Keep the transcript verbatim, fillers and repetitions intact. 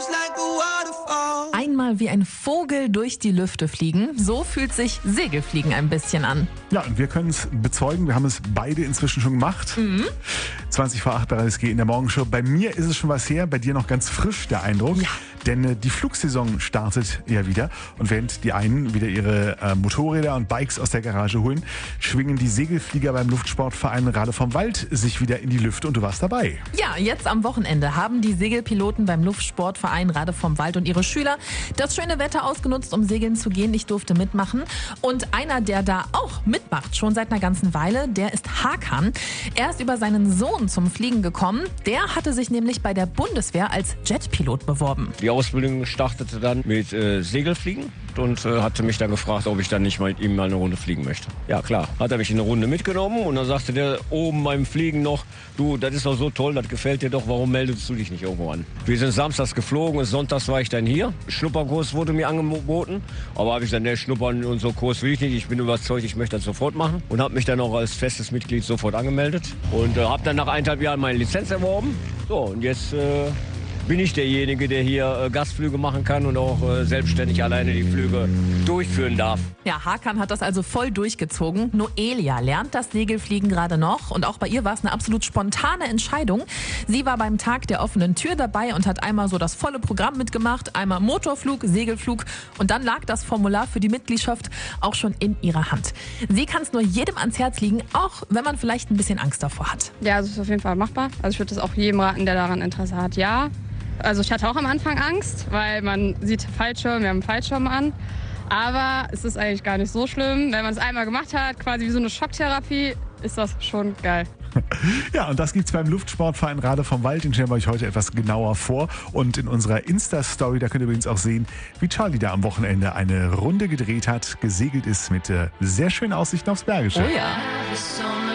Einmal wie ein Vogel durch die Lüfte fliegen, so fühlt sich Segelfliegen ein bisschen an. Ja, und wir können es bezeugen, wir haben es beide inzwischen schon gemacht. Mhm. zwanzig vor acht bei R S G in der Morgenshow. Bei mir ist es schon was her, bei dir noch ganz frisch der Eindruck. Ja. Denn äh, die Flugsaison startet ja wieder. Und während die einen wieder ihre äh, Motorräder und Bikes aus der Garage holen, schwingen die Segelflieger beim Luftsportverein Rade vom Wald sich wieder in die Lüfte und du warst dabei. Ja, jetzt am Wochenende haben die Segelpiloten beim Luftsportverein Rade vom Wald und ihre Schüler das schöne Wetter ausgenutzt, um segeln zu gehen. Ich durfte mitmachen. Und einer, der da auch mitmacht, schon seit einer ganzen Weile, der ist Hakan. Er ist über seinen Sohn zum Fliegen gekommen. Der hatte sich nämlich bei der Bundeswehr als Jetpilot beworben. Die Ausbildung startete dann mit äh, Segelfliegen und äh, hatte mich dann gefragt, ob ich dann nicht mit ihm mal eine Runde fliegen möchte. Ja klar, hat er mich in eine Runde mitgenommen und dann sagte der oben beim Fliegen noch, du, das ist doch so toll, das gefällt dir doch, warum meldest du dich nicht irgendwo an? Wir sind samstags geflogen und sonntags war ich dann hier. Schnupperkurs wurde mir angeboten, aber habe ich dann, der Schnuppern und so Kurs will ich nicht, ich bin überzeugt, ich möchte das sofort machen und habe mich dann auch als festes Mitglied sofort angemeldet und äh, habe dann nach eineinhalb Jahren meine Lizenz erworben. So, und jetzt äh, bin ich derjenige, der hier äh, Gastflüge machen kann und auch äh, selbstständig alleine die Flüge durchführen darf. Ja, Hakan hat das also voll durchgezogen. Noelia lernt das Segelfliegen gerade noch und auch bei ihr war es eine absolut spontane Entscheidung. Sie war beim Tag der offenen Tür dabei und hat einmal so das volle Programm mitgemacht, einmal Motorflug, Segelflug und dann lag das Formular für die Mitgliedschaft auch schon in ihrer Hand. Sie kann es nur jedem ans Herz legen, auch wenn man vielleicht ein bisschen Angst davor hat. Ja, also es ist auf jeden Fall machbar. Also ich würde das auch jedem raten, der daran Interesse hat. Ja, also ich hatte auch am Anfang Angst, weil man sieht Fallschirm, wir haben einen Fallschirm an. Aber es ist eigentlich gar nicht so schlimm. Wenn man es einmal gemacht hat, quasi wie so eine Schocktherapie, ist das schon geil. Ja, und das gibt's beim Luftsportverein Rade vom Wald. Den stellen wir euch heute etwas genauer vor. Und in unserer Insta-Story, da könnt ihr übrigens auch sehen, wie Charlie da am Wochenende eine Runde gedreht hat, gesegelt ist mit äh, sehr schönen Aussichten aufs Bergische. Oh ja.